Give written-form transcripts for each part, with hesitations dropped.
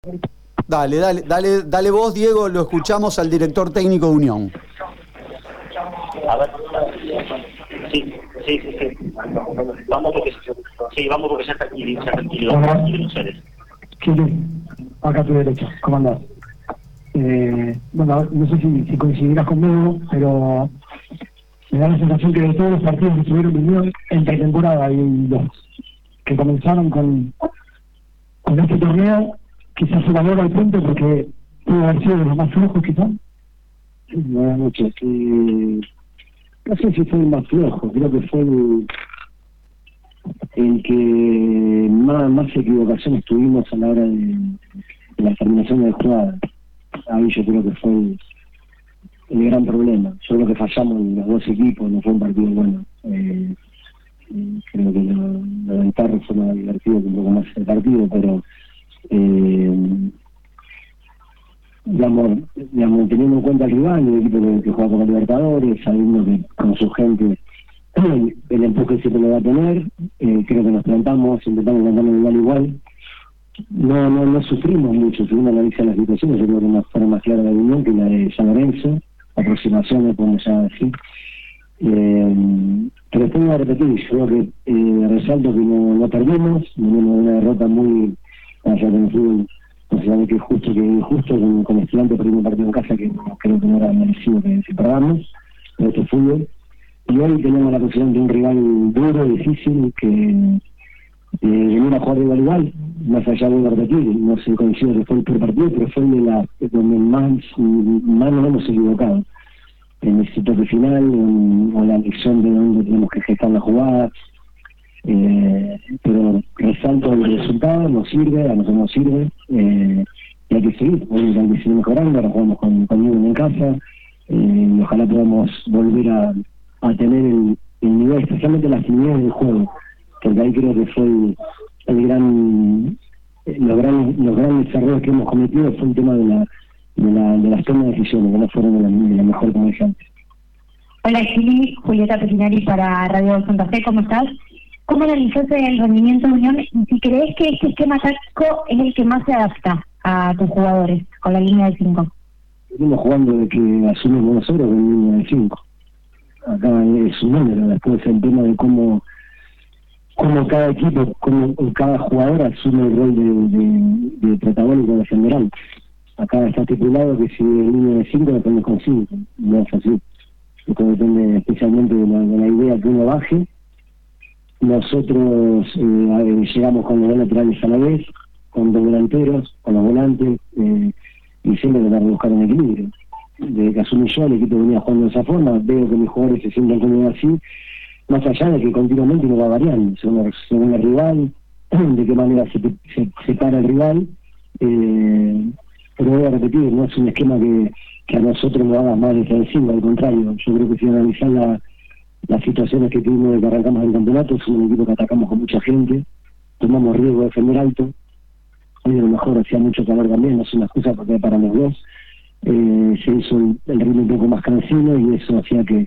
Dale vos, Diego, lo escuchamos al director técnico de Unión. A ver, sí. Vamos porque ya está aquí los seres. Acá a tu derecha, ¿cómo andás? Bueno, no sé si coincidirás conmigo, pero me da la sensación que de todos los partidos que estuvieron en Unión en pretemporada y los que comenzaron con este torneo, quizás se valora el punto porque pudo haber sido de los más flojos, quizás. Buenas noches. No sé si fue el más flojo, creo que fue el que más equivocaciones tuvimos a la hora de la terminación de jugada. Ahí yo creo que fue el gran problema. Yo creo que fallamos en los dos equipos, no fue un partido bueno. Creo que lo del Tarro fue más divertido que un poco más el partido, pero digamos, teniendo en cuenta el rival, el equipo que juega con los Libertadores, sabiendo que con su gente el empuje siempre lo va a tener, creo que nos plantamos, intentamos plantarnos igual. No sufrimos mucho, si uno analiza las situaciones, yo creo que una forma más clara de Unión que la de San Lorenzo, aproximaciones, podemos ya decir. Pero después voy a repetir, yo creo que resalto que no perdimos, venimos de una derrota muy, allá con el fútbol, considerando que injusto con Estudiantes perdimos un partido en casa que creo que no era merecido que perdamos, pero este fútbol. Y hoy tenemos la posibilidad de un rival duro, difícil, que venir a jugar de igual, más allá de repetir, no sé coincido que fue el primer partido, pero fue donde más nos hemos equivocado. En ese toque final, o la elección de dónde tenemos que gestar la jugada. Pero resalto el resultado, nos sirve, a nosotros nos sirve, y hay que seguir, hoy hay que seguir mejorando, ahora jugamos con Newell's en casa, y ojalá podamos volver a tener el nivel, especialmente las niveles del juego, porque ahí creo que fue los grandes errores que hemos cometido fue el tema de las tomas de decisiones, que no fueron de la mejor como dije antes. Hola Gili, Julieta Petinari para Radio Santa Fe, ¿cómo estás? ¿Cómo analizaste el rendimiento de Unión? Si crees que este esquema táctico es el que más se adapta a tus jugadores, con la línea de 5. Venimos jugando de que asume Buenos Aires con línea de 5. Acá es un número, después el tema de cómo cada equipo, cómo cada jugador asume el rol de protagónico de general. Acá está estipulado que si el línea de 5 depende con 5, no es así. Esto depende especialmente de la idea que uno baje. Nosotros llegamos con los dos laterales a la vez, con dos delanteros, con los volantes, y siempre tratar de buscar un equilibrio. Desde que asumí yo, el equipo venía jugando de esa forma, veo que mis jugadores se sienten cómodos así, más allá de que continuamente uno va variando, según el rival, de qué manera se para el rival, pero voy a repetir, no es un esquema que a nosotros nos haga más defensivo, al contrario, yo creo que si analizar las situaciones que tuvimos de que arrancamos el campeonato, es un equipo que atacamos con mucha gente, tomamos riesgo de defender alto, hoy a lo mejor hacía mucho calor también, no es una excusa porque para los dos, se hizo el ritmo un poco más cansino y eso hacía que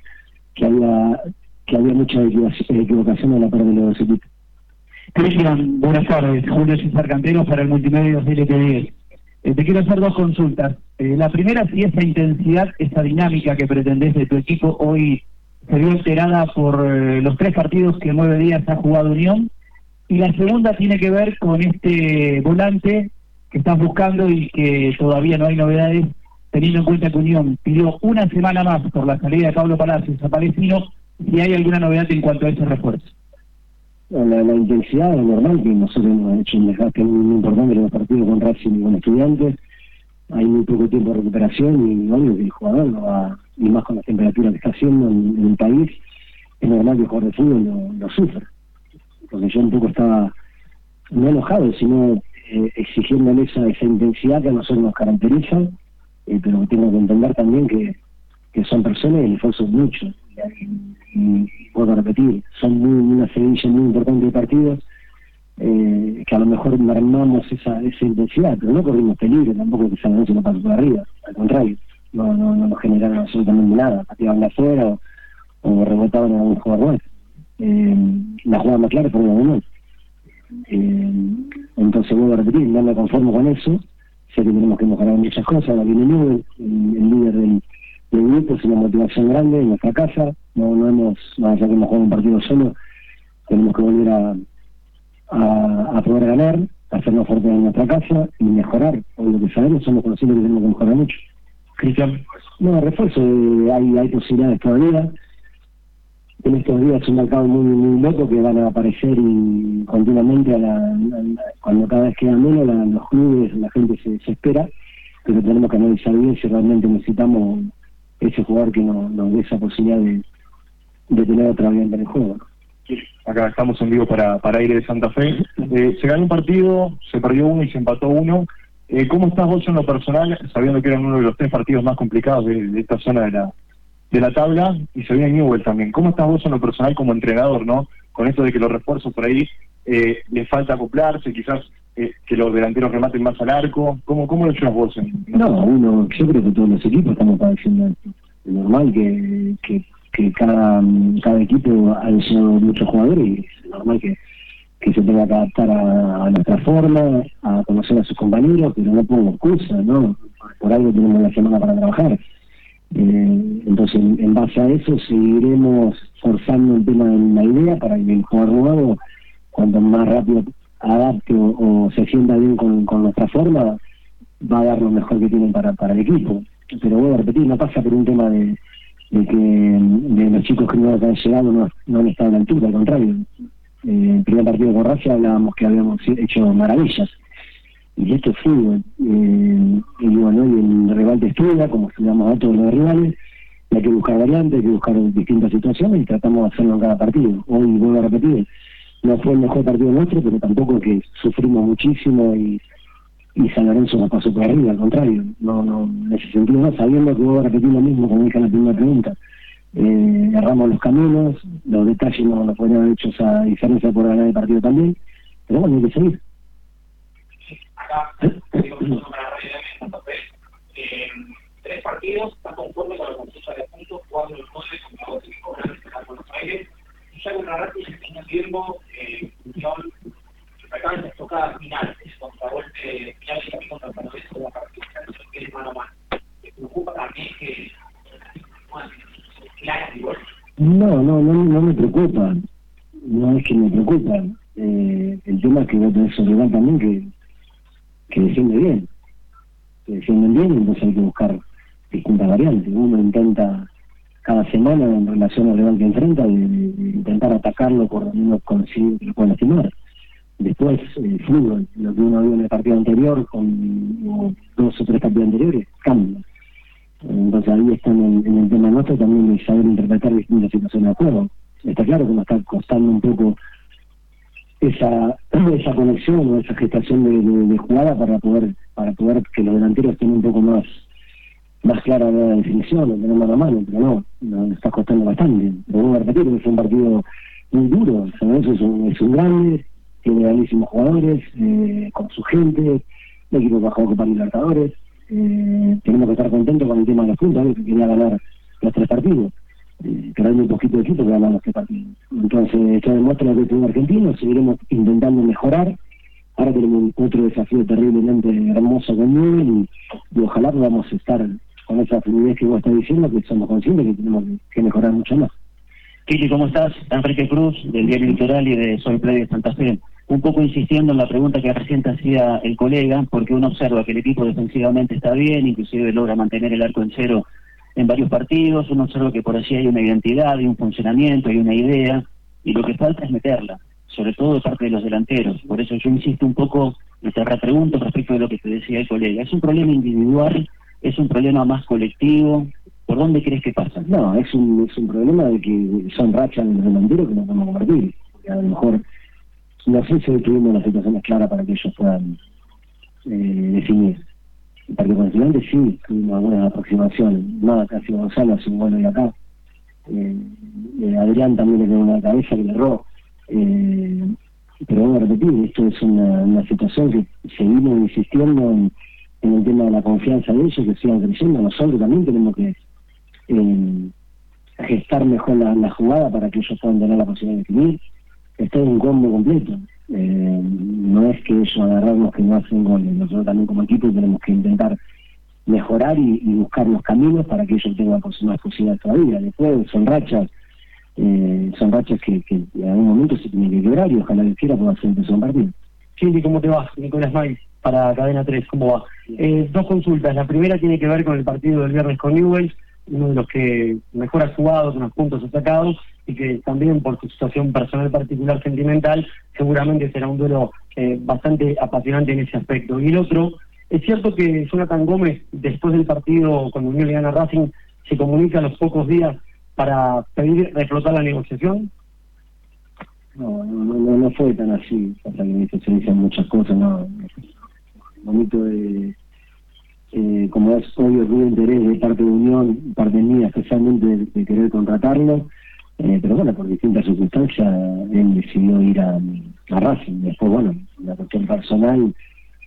había mucha equivocación a la parte de los dos equipos. Cristian, buenas tardes, Julio César Cantero para el Multimedios LT10. Te quiero hacer dos consultas. La primera, si esa intensidad, esa dinámica que pretendés de tu equipo hoy se vio alterada por los 3 partidos que en 9 días ha jugado Unión, y la segunda tiene que ver con este volante que estás buscando y que todavía no hay novedades, teniendo en cuenta que Unión pidió una semana más por la salida de Pablo Palacios a Palestino, si hay alguna novedad en cuanto a ese refuerzo. La intensidad es normal, que nosotros hemos hecho un desgaste muy importante en los partidos con Racing y con Estudiantes, hay muy poco tiempo de recuperación y obvio que el jugador no va, y más con la temperatura que está haciendo en el país, es normal que el jugador de fútbol lo sufra, porque yo un poco estaba no enojado, sino exigiéndole esa intensidad que a nosotros nos caracteriza, pero tengo que entender también que son personas y el esfuerzo es mucho, y vuelvo a repetir, son una seguidilla muy importante de partidos, que a lo mejor armamos esa intensidad, pero no corrimos peligro, tampoco que San Lorenzo no pasó por arriba, al contrario, no nos generaron absolutamente nada, pateaban de afuera o rebotaban a un jugador bueno. La jugada más clara fue la de Unión. Entonces vuelvo a repetir, no me conformo con eso, sé que tenemos que mejorar muchas cosas. La viene Newell, el líder del grupo, es una motivación grande en nuestra casa. No hemos, más allá que hemos jugado un partido solo, tenemos que volver a poder ganar, hacernos fuertes en nuestra casa y mejorar. Hoy lo que sabemos, somos conscientes que tenemos que mejorar mucho. Cristian. No, refuerzo, hay posibilidades todavía. En estos días es un mercado muy loco que van a aparecer y continuamente cuando cada vez queda menos los clubes, la gente se espera, pero tenemos que analizar bien si realmente necesitamos ese jugador que nos dé esa posibilidad de tener otra variante en el juego. Acá estamos en vivo para Aire de Santa Fe. Se ganó un partido, se perdió uno y se empató uno. ¿Cómo estás vos en lo personal, sabiendo que eran uno de los 3 partidos más complicados de esta zona de la tabla, y se viene Newell también? ¿Cómo estás vos en lo personal como entrenador, no? Con esto de que los refuerzos por ahí les falta acoplarse, quizás que los delanteros rematen más al arco. ¿Cómo lo llevas vos? Yo creo que todos los equipos estamos padeciendo esto. Es normal que cada equipo ha llegado muchos jugadores y es normal que se tenga que adaptar a nuestra forma, a conocer a sus compañeros, pero no pongo excusa, ¿no? Por algo tenemos la semana para trabajar. Entonces, en base a eso, seguiremos forzando el tema de la idea para que el jugador nuevo, cuanto más rápido adapte o se sienta bien con nuestra forma, va a dar lo mejor que tienen para el equipo. Pero voy a repetir, no pasa por un tema de que los chicos que no han llegado no han estado a la altura, al contrario. El primer partido con Racing hablábamos que habíamos hecho maravillas. Y esto es fútbol. Y bueno, y el rival te estudia, como estudiamos a todos los rivales, y hay que buscar variantes, hay que buscar distintas situaciones y tratamos de hacerlo en cada partido. Hoy, vuelvo a repetir, no fue el mejor partido nuestro, pero tampoco que sufrimos muchísimo y San Lorenzo nos pasó por arriba, al contrario. No, en ese sentido no, sabiendo que voy a repetir lo mismo como dije en la primera pregunta. Erramos los caminos, los detalles no podrían haber hecho esa diferencia por ganar el partido también, pero bueno, hay que seguir. Acá, digo, para Santa Fe, 3 partidos, está conforme con la conquista de puntos, 4 de 9 contra 2 equipos grandes en Buenos Aires, y ya contra Racing en este tiempo, función, acá en las tocadas finales, contra golpe final y también contra San Lorenzo, la participación que es mano a mano. ¿Te preocupa también que No me preocupa. No es que me preocupa. El tema es que vos tenés un rival también que defiende bien. Que defienden bien, entonces hay que buscar distintas variantes. Uno intenta cada semana en relación al rival que enfrenta de intentar atacarlo por lo menos conseguir que lo pueda lastimar. Después, fútbol, lo que uno vio en el partido anterior con 2 o 3 partidos anteriores, cambia. Entonces ahí están en el tema nuestro también de saber interpretar distintas situaciones de juego. Está claro que nos está costando un poco esa conexión o esa gestación de jugada para poder que los delanteros estén un poco más clara la definición, o tener mano a mano, pero nos está costando bastante. Pero voy a repetir que es un partido muy duro. San Lorenzo es un grande, tiene grandísimos jugadores, con su gente, el equipo que va a jugar Copa Libertadores. Tenemos que estar contentos con el tema de los puntos, que quería ganar los 3 partidos, pero hay muy poquito de equipo que ganan los 3 partidos. Entonces esto demuestra que el fútbol argentino, seguiremos intentando mejorar. Ahora tenemos otro desafío terriblemente hermoso con Newell y ojalá podamos estar con esa fluidez que vos estás diciendo, que somos conscientes que tenemos que mejorar mucho más. Kili, ¿cómo estás? Enrique Cruz, del Diario Litoral y de Sol Play de Santa Fe. Un poco insistiendo en la pregunta que recién te hacía el colega, porque uno observa que el equipo defensivamente está bien, inclusive logra mantener el arco en cero en varios partidos, uno observa que por allí hay una identidad, hay un funcionamiento, hay una idea, y lo que falta es meterla, sobre todo de parte de los delanteros. Por eso yo insisto un poco, y te repregunto respecto de lo que te decía el colega. ¿Es un problema individual? ¿Es un problema más colectivo? ¿Por dónde crees que pasa? No, es un problema de que son rachas de los delanteros que no podemos compartir. Porque a lo mejor, no sé si tuvimos las situaciones claras para que ellos puedan definir. El partido con Estudiantes sí, tuvimos algunas aproximaciones. Nada, casi Gonzalo hace un gol hoy acá. Adrián también le quedó una cabeza que le erró. Pero voy a repetir, esto es una situación que seguimos insistiendo en el tema de la confianza de ellos, que sigan creciendo. Nosotros también tenemos que gestar mejor la jugada para que ellos puedan tener la posibilidad de definir. Esto es un combo completo. No es que ellos agarrarnos que no hacen goles. Nosotros también como equipo tenemos que intentar mejorar y buscar los caminos para que ellos tengan más posibilidades todavía. Después son rachas que en algún momento se tienen que quebrar y ojalá que quiera pueda hacer un partido. Sí, ¿cómo te va? Nicolás May, para Cadena 3, ¿cómo va? Dos consultas. La primera tiene que ver con el partido del viernes con Newell's, uno de los que mejor ha jugado, con los puntos ha sacado, y que también por su situación personal particular sentimental, seguramente será un duelo bastante apasionante en ese aspecto. Y el otro, es cierto que Jonathan Gómez, después del partido cuando Unión le gana a Racing, se comunica a los pocos días para pedir reflotar la negociación. No fue tan así, hasta que se dicen muchas cosas, no. Bonito como es obvio que hubo interés de parte de Unión, parte mía especialmente de querer contratarlo, pero bueno, por distintas circunstancias él decidió ir a Racing. Después, bueno, la cuestión personal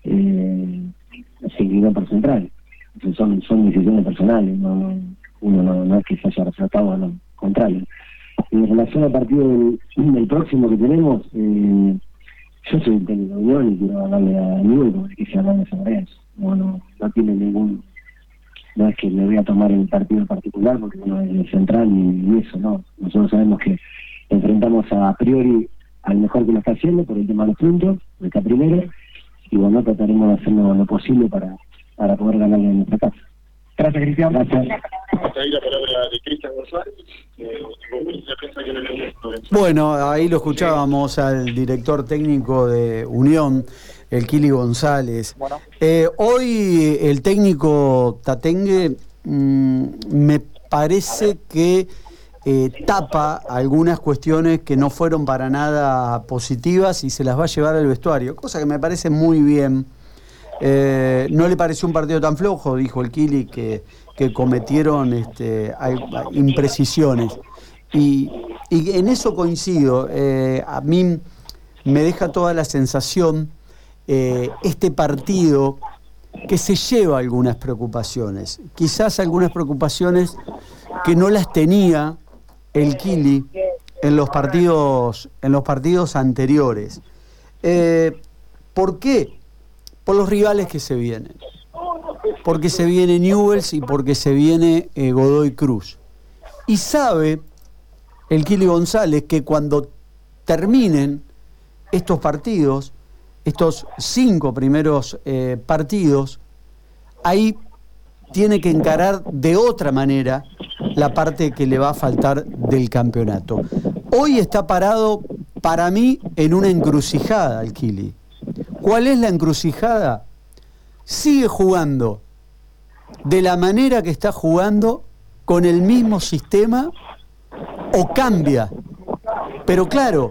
se inclinó por Central. Entonces son decisiones personales, uno no es que se haya reflotado, a lo contrario. En relación al partido del próximo que tenemos, yo soy el técnico de Unión y quiero hablarle a Newell's como que se habla de San Lorenzo. No tiene no es que le voy a tomar el partido en particular porque uno es el Central y eso, no. Nosotros sabemos que enfrentamos a priori al mejor que lo está haciendo por el tema de los puntos, que está primero, y bueno, trataremos de hacer lo posible para poder ganarle en nuestra casa. Gracias, Cristian. Gracias. Hasta ahí la palabra de Cristian González. Bueno, ahí lo escuchábamos al director técnico de Unión, el Kili González. Bueno. Hoy el técnico Tatengue me parece que tapa algunas cuestiones que no fueron para nada positivas y se las va a llevar al vestuario, cosa que me parece muy bien. No le pareció un partido tan flojo, dijo el Kili, que cometieron imprecisiones. Y en eso coincido. A mí me deja toda la sensación este partido que se lleva algunas preocupaciones. Quizás algunas preocupaciones que no las tenía el Kili en los partidos anteriores. ¿Por qué? Por los rivales que se vienen. Porque se viene Newell's y porque se viene Godoy Cruz. Y sabe el Kili González que cuando terminen estos partidos, estos 5 primeros partidos, ahí tiene que encarar de otra manera la parte que le va a faltar del campeonato. Hoy está parado, para mí, en una encrucijada el Kili. ¿Cuál es la encrucijada? Sigue jugando de la manera que está jugando, con el mismo sistema, o cambia. Pero claro,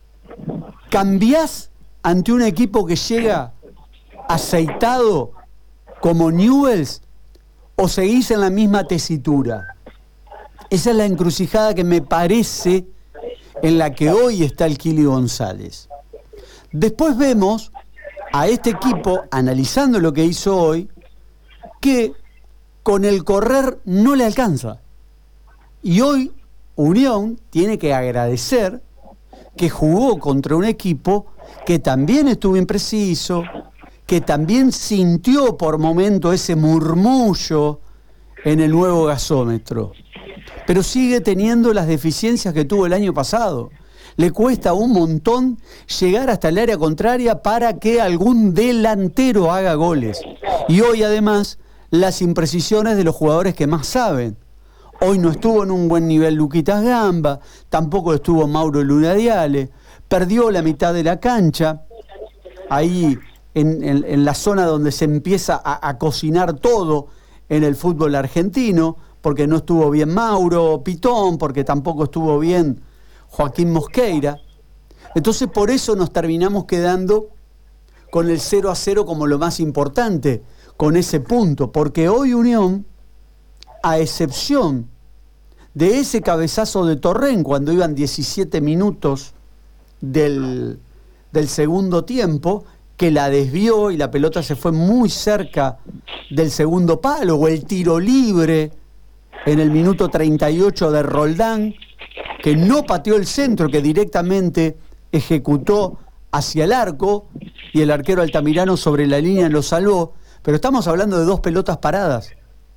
cambiás ante un equipo que llega aceitado como Newell's, o seguís en la misma tesitura. Esa es la encrucijada que me parece en la que hoy está el Kili González. Después vemos a este equipo, analizando lo que hizo hoy, que con el correr no le alcanza. Y hoy Unión tiene que agradecer que jugó contra un equipo que también estuvo impreciso, que también sintió por momento ese murmullo en el nuevo gasómetro, pero sigue teniendo las deficiencias que tuvo el año pasado. Le cuesta un montón llegar hasta el área contraria para que algún delantero haga goles. Y hoy además las imprecisiones de los jugadores que más saben. Hoy no estuvo en un buen nivel Luquitas Gamba, tampoco estuvo Mauro Lunadiale, perdió la mitad de la cancha, ahí en la zona donde se empieza a cocinar todo en el fútbol argentino, porque no estuvo bien Mauro Pitón, porque tampoco estuvo bien Joaquín Mosqueira. Entonces por eso nos terminamos quedando con el 0-0 como lo más importante, con ese punto, porque hoy Unión, a excepción de ese cabezazo de Torrén cuando iban 17 minutos del segundo tiempo, que la desvió y la pelota se fue muy cerca del segundo palo, o el tiro libre en el minuto 38 de Roldán, que no pateó el centro, que directamente ejecutó hacia el arco y el arquero Altamirano sobre la línea lo salvó, pero estamos hablando de 2 pelotas paradas.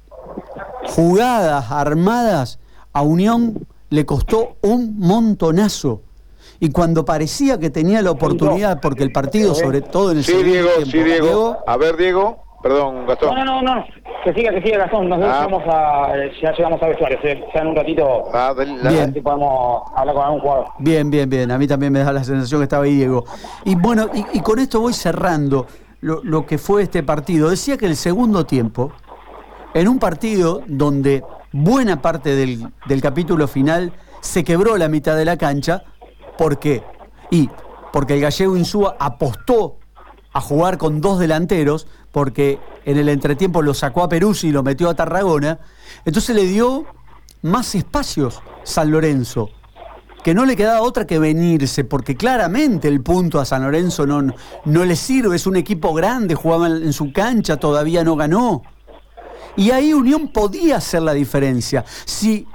Jugadas armadas a Unión le costó un montonazo. Y cuando parecía que tenía la oportunidad, porque el partido, sobre todo en el segundo Diego, tiempo... sí, Diego. A ver, Diego. Perdón, Gastón. No. Que siga, Gastón. Nosotros ya llegamos a vestuario. Ya en un ratito a ver si podemos hablar con algún jugador. Bien. A mí también me da la sensación que estaba ahí Diego. Y bueno, y con esto voy cerrando lo que fue este partido. Decía que el segundo tiempo, en un partido donde buena parte del capítulo final se quebró la mitad de la cancha, ¿por qué? Porque el gallego Insúa apostó a jugar con 2 delanteros, porque en el entretiempo lo sacó a Peruzzi y lo metió a Tarragona, entonces le dio más espacios San Lorenzo, que no le quedaba otra que venirse, porque claramente el punto a San Lorenzo no le sirve, es un equipo grande, jugaba en su cancha, todavía no ganó. Y ahí Unión podía hacer la diferencia. Si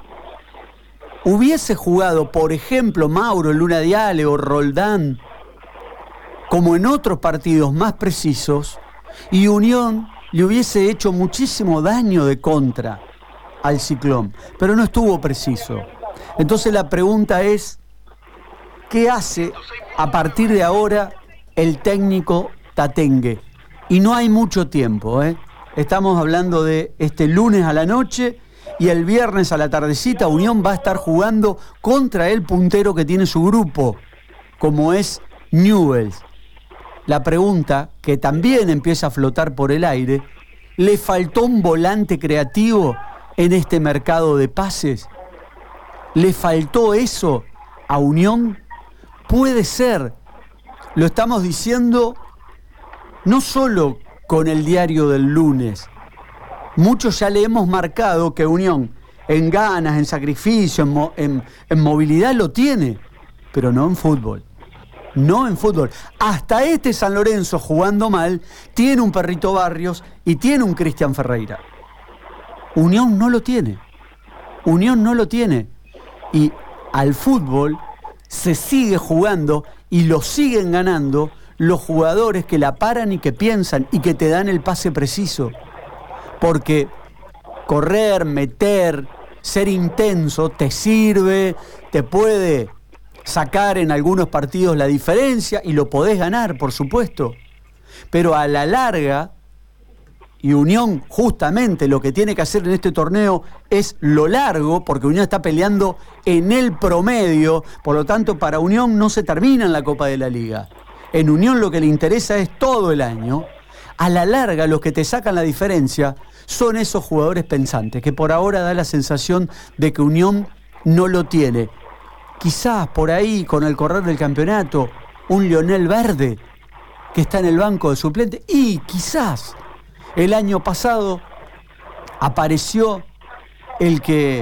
hubiese jugado, por ejemplo, Mauro Luna Diale o Roldán, como en otros partidos más precisos, y Unión le hubiese hecho muchísimo daño de contra al Ciclón, pero no estuvo preciso. Entonces la pregunta es, ¿qué hace a partir de ahora el técnico Tatengue? Y no hay mucho tiempo, Estamos hablando de este lunes a la noche y el viernes a la tardecita Unión va a estar jugando contra el puntero que tiene su grupo, como es Newell's. La pregunta, que también empieza a flotar por el aire, ¿le faltó un volante creativo en este mercado de pases? ¿Le faltó eso a Unión? Puede ser. Lo estamos diciendo no solo con el diario del lunes. Muchos ya le hemos marcado que Unión en ganas, en sacrificio, en movilidad lo tiene, pero no en fútbol. No en fútbol. Hasta este San Lorenzo, jugando mal, tiene un Perrito Barrios y tiene un Cristian Ferreira. Unión no lo tiene. Unión no lo tiene. Y al fútbol se sigue jugando y lo siguen ganando los jugadores que la paran y que piensan y que te dan el pase preciso. Porque correr, meter, ser intenso te sirve, te puede sacar en algunos partidos la diferencia y lo podés ganar, por supuesto. Pero a la larga, y Unión justamente lo que tiene que hacer en este torneo es lo largo, porque Unión está peleando en el promedio, por lo tanto para Unión no se termina en la Copa de la Liga. En Unión lo que le interesa es todo el año. A la larga los que te sacan la diferencia son esos jugadores pensantes, que por ahora da la sensación de que Unión no lo tiene. Quizás por ahí, con el correr del campeonato, un Lionel Verde, que está en el banco de suplente, y quizás el año pasado apareció el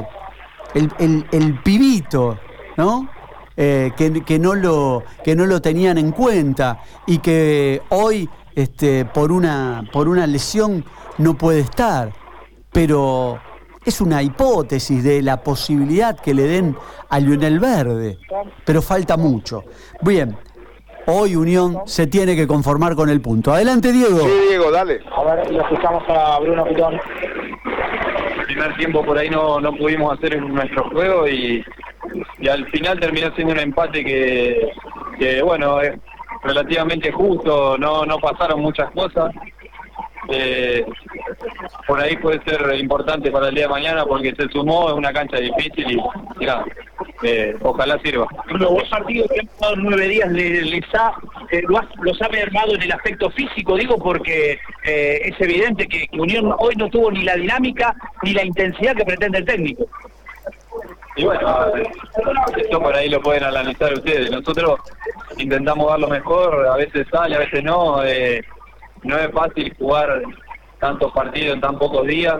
pibito, ¿no? Que no lo tenían en cuenta y que hoy por una lesión no puede estar, pero es una hipótesis de la posibilidad que le den a Lionel Verde, pero falta mucho. Bien, hoy Unión se tiene que conformar con el punto. Adelante, Diego. Sí, Diego, dale. A ver, lo escuchamos a Bruno Pitón. El primer tiempo por ahí no pudimos hacer nuestro juego y al final terminó siendo un empate que bueno, es relativamente justo, no pasaron muchas cosas. Por ahí puede ser importante para el día de mañana porque se sumó, es una cancha difícil y mirá, ojalá sirva. Los partidos que han pasado 9 días los ha mermado en el aspecto físico, digo, porque es evidente que Unión hoy no tuvo ni la dinámica ni la intensidad que pretende el técnico. Y bueno, esto por ahí lo pueden analizar ustedes. Nosotros intentamos dar lo mejor, a veces sale, a veces no. No es fácil jugar tantos partidos en tan pocos días.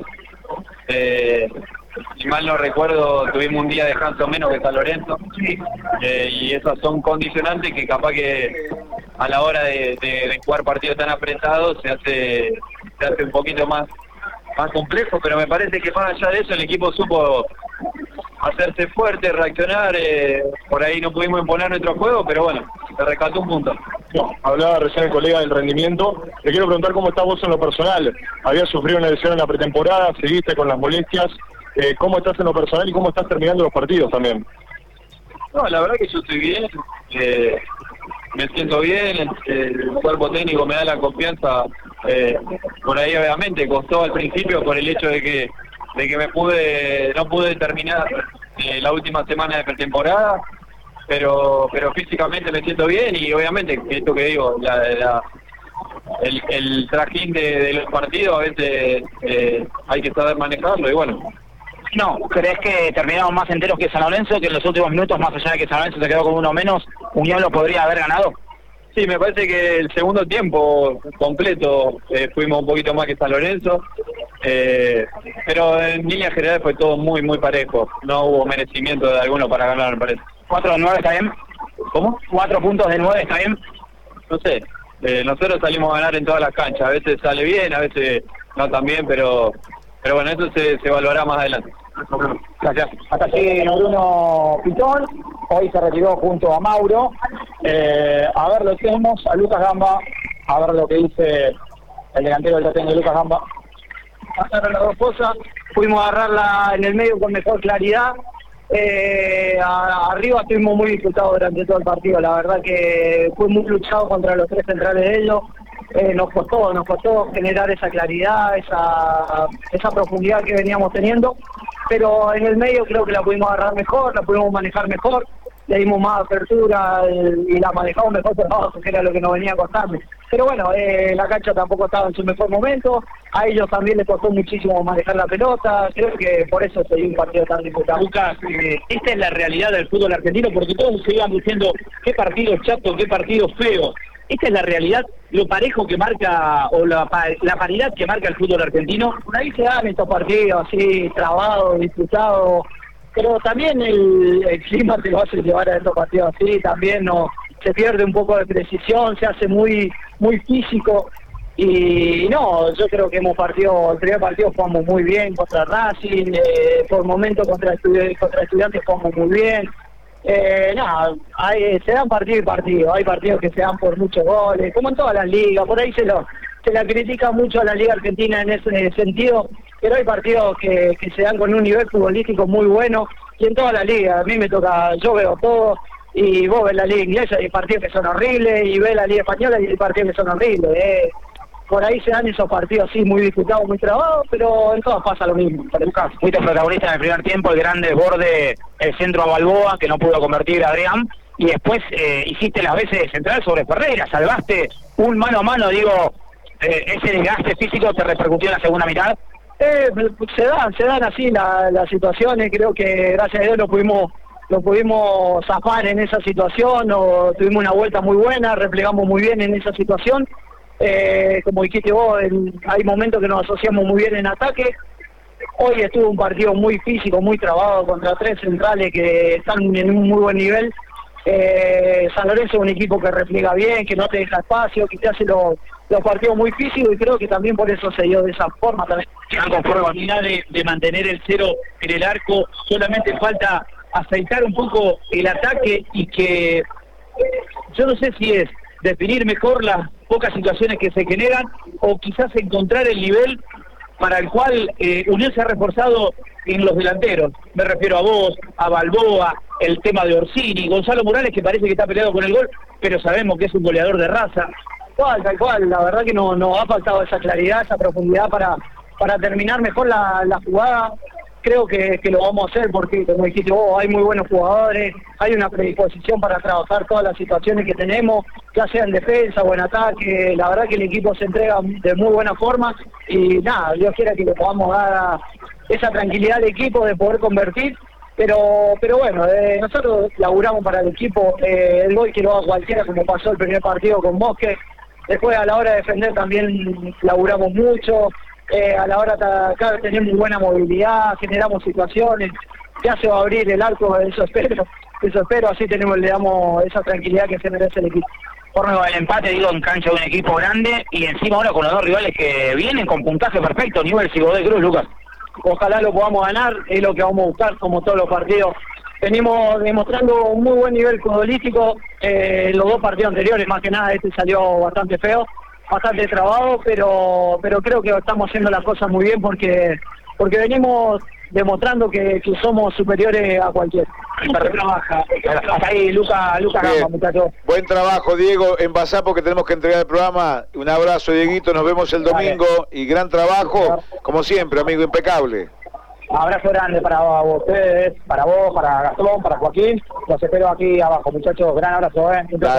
Si mal no recuerdo, tuvimos un día de descanso menos que San Lorenzo. Y esas son condicionantes que capaz que a la hora de jugar partidos tan apretados se hace un poquito más complejo, pero me parece que más allá de eso el equipo supo hacerse fuerte, reaccionar. Por ahí no pudimos imponer nuestro juego, pero bueno, se rescató un punto. Hablaba recién el colega del rendimiento. Te quiero preguntar cómo estás vos en lo personal. Habías sufrido una lesión en la pretemporada, seguiste con las molestias. ¿Cómo estás en lo personal y cómo estás terminando los partidos también? No, la verdad que yo estoy bien. Me siento bien, el cuerpo técnico me da la confianza. Por ahí obviamente costó al principio por el hecho de que no pude terminar la última semana de pretemporada, pero físicamente me siento bien y obviamente esto que digo, el trajín de los partidos a veces hay que saber manejarlo y bueno. No, ¿crees que terminamos más enteros que San Lorenzo, que en los últimos minutos, más allá de que San Lorenzo se quedó con uno menos, Unión lo podría haber ganado? Sí, me parece que el segundo tiempo completo fuimos un poquito más que San Lorenzo, pero en línea general fue todo muy, muy parejo. No hubo merecimiento de alguno para ganar, me parece. 4 de 9 está bien. ¿Cómo? 4 puntos de 9 está bien. No sé, nosotros salimos a ganar en todas las canchas. A veces sale bien, a veces no tan bien, pero bueno, eso se evaluará más adelante. Gracias. Hasta aquí Bruno Pitón, hoy se retiró junto a Mauro. A ver lo que vemos, a Lucas Gamba, a ver lo que dice el delantero del Tatengue, Lucas Gamba. Pasaron las dos cosas, pudimos agarrarla en el medio con mejor claridad. Arriba estuvimos muy disputados durante todo el partido, la verdad que fue muy luchado contra los 3 centrales de ellos. Nos costó generar esa claridad, esa profundidad que veníamos teniendo, pero en el medio creo que la pudimos agarrar mejor, la pudimos manejar mejor, le dimos más apertura y la manejamos mejor por abajo, que era lo que nos venía costando. Pero bueno, la cancha tampoco estaba en su mejor momento, a ellos también les costó muchísimo manejar la pelota, creo que por eso se dio un partido tan disputado. Lucas, esta es la realidad del fútbol argentino, porque todos se iban diciendo qué partido chato, qué partido feo. Esta es la realidad, lo parejo que marca, o la paridad que marca el fútbol argentino. Por ahí se dan estos partidos así, trabados, disputados, pero también el clima te lo hace llevar a estos partidos así, también no se pierde un poco de precisión, se hace muy físico, y no, yo creo que el primer partido jugamos muy bien contra Racing, por momentos contra Estudiantes jugamos muy bien. Se dan partido y partido, hay partidos que se dan por muchos goles, como en todas las ligas, por ahí se la critica mucho a la Liga Argentina en ese sentido, pero hay partidos que se dan con un nivel futbolístico muy bueno, y en toda la liga, a mí me toca, yo veo todo, y vos ves la Liga Inglesa y hay partidos que son horribles, y ves la Liga Española y hay partidos que son horribles, por ahí se dan esos partidos así muy disputados, muy trabados, pero en todas pasa lo mismo. Lucas, fuiste protagonista en el primer tiempo, el gran desborde, el centro a Balboa, que no pudo convertir a Adrián, y después hiciste las veces de central sobre Ferreira, salvaste un mano a mano, digo, ese desgaste físico te repercutió en la segunda mitad. Se dan así las situaciones, creo que gracias a Dios lo pudimos zafar en esa situación, tuvimos una vuelta muy buena, replegamos muy bien en esa situación. Como dijiste vos, hay momentos que nos asociamos muy bien en ataque. Hoy estuvo un partido muy físico, muy trabado contra 3 centrales que están en un muy buen nivel. San Lorenzo es un equipo que repliega bien, que no te deja espacio, que te hace los partidos muy físicos, y creo que también por eso se dio de esa forma también. Quedan conforme de mantener el 0 en el arco, solamente falta aceitar un poco el ataque, y que yo no sé si es definir mejor las pocas situaciones que se generan, o quizás encontrar el nivel para el cual Unión se ha reforzado en los delanteros. Me refiero a vos, a Balboa, el tema de Orsini, Gonzalo Morales, que parece que está peleado con el gol, pero sabemos que es un goleador de raza. Tal cual, la verdad que nos ha faltado esa claridad, esa profundidad para terminar mejor la jugada. Creo que lo vamos a hacer porque, como dijiste vos, hay muy buenos jugadores, hay una predisposición para trabajar todas las situaciones que tenemos, ya sea en defensa o en ataque. La verdad que el equipo se entrega de muy buena forma, y nada, Dios quiera que le podamos dar esa tranquilidad al equipo de poder convertir, pero bueno, nosotros laburamos para el equipo, el gol que lo haga cualquiera, como pasó el primer partido con Bosque. Después, a la hora de defender también laburamos mucho. A la hora de tener muy buena movilidad, generamos situaciones, ya se va a abrir el arco, eso espero, así le damos esa tranquilidad que se merece el equipo. Por nuevo, el empate, digo, en cancha de un equipo grande, y encima ahora con los dos rivales que vienen con puntaje perfecto, Newell's y Godoy Cruz, Lucas. Ojalá lo podamos ganar, es lo que vamos a buscar, como todos los partidos, venimos demostrando un muy buen nivel futbolístico. Los 2 partidos anteriores, más que nada, este salió bastante feo, bastante trabado, pero creo que estamos haciendo las cosas muy bien porque venimos demostrando que somos superiores a cualquiera. Trabaja. Hasta ahí, Lucas Gamba, muchachos. Buen trabajo, Diego. Envasá porque tenemos que entregar el programa. Un abrazo, Dieguito. Nos vemos el domingo. Y gran trabajo, como siempre, amigo, impecable. Abrazo grande para ustedes, para vos, para Gastón, para Joaquín. Los espero aquí abajo, muchachos. Gran abrazo,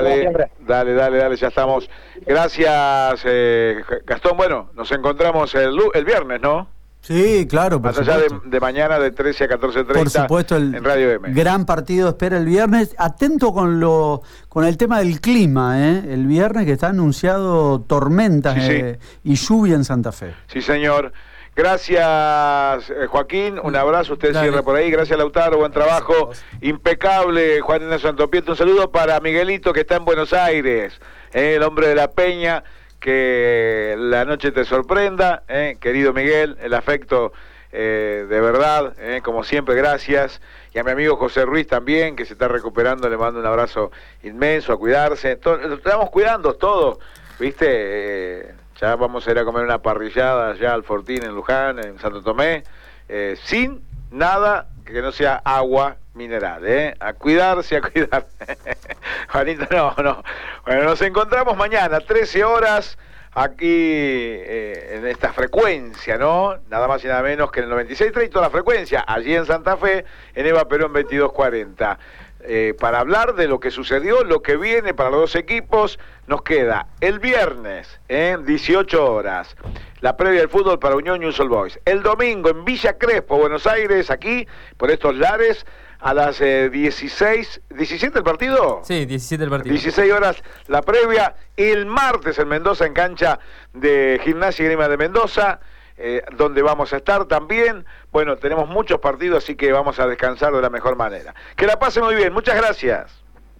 Dale, ya estamos. Gracias, Gastón. Bueno, nos encontramos el viernes, ¿no? Sí, claro, por supuesto. Más allá de mañana de 13 a 14:30 por supuesto, en Radio M. Gran partido espera el viernes. Atento con el tema del clima, el viernes que está anunciado tormentas y lluvia en Santa Fe. Sí, señor. Gracias, Joaquín. Un abrazo. Usted cierra por ahí. Gracias, Lautaro. Buen trabajo. Impecable, Juan Inés Santopieto. Un saludo para Miguelito, que está en Buenos Aires, el hombre de la Peña. Que la noche te sorprenda, querido Miguel, el afecto de verdad, como siempre, gracias. Y a mi amigo José Ruiz también, que se está recuperando, le mando un abrazo inmenso, a cuidarse. Lo estamos cuidando todos, ¿viste? Ya vamos a ir a comer una parrillada allá al Fortín en Luján, en Santo Tomé, sin nada que no sea agua mineral, a cuidarse, a cuidar. Juanito, no. Bueno, nos encontramos mañana, 13 horas, aquí en esta frecuencia, ¿no? Nada más y nada menos que en el 96.30 la frecuencia, allí en Santa Fe, en Eva Perón 2240. Para hablar de lo que sucedió, lo que viene para los 2 equipos, nos queda el viernes, 18 horas, la previa del fútbol para Unión Newell's Old Boys. El domingo en Villa Crespo, Buenos Aires, aquí, por estos lares, a las 17 el partido. Sí, 17 el partido. 16 horas la previa. El martes en Mendoza, en cancha de Gimnasia y Grima de Mendoza, donde vamos a estar también. Bueno, tenemos muchos partidos, así que vamos a descansar de la mejor manera. Que la pasen muy bien. Muchas gracias.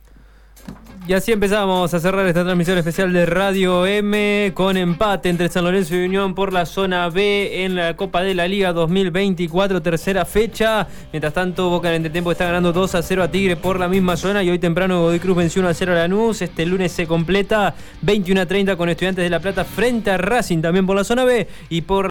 Y así empezamos a cerrar esta transmisión especial de Radio M con empate entre San Lorenzo y Unión por la zona B en la Copa de la Liga 2024, tercera fecha. Mientras tanto, Boca en el entretiempo está ganando 2-0 a Tigre por la misma zona y hoy temprano Godoy Cruz venció 1-0 a Lanús. Este lunes se completa 21-30 con Estudiantes de La Plata frente a Racing también por la zona B y por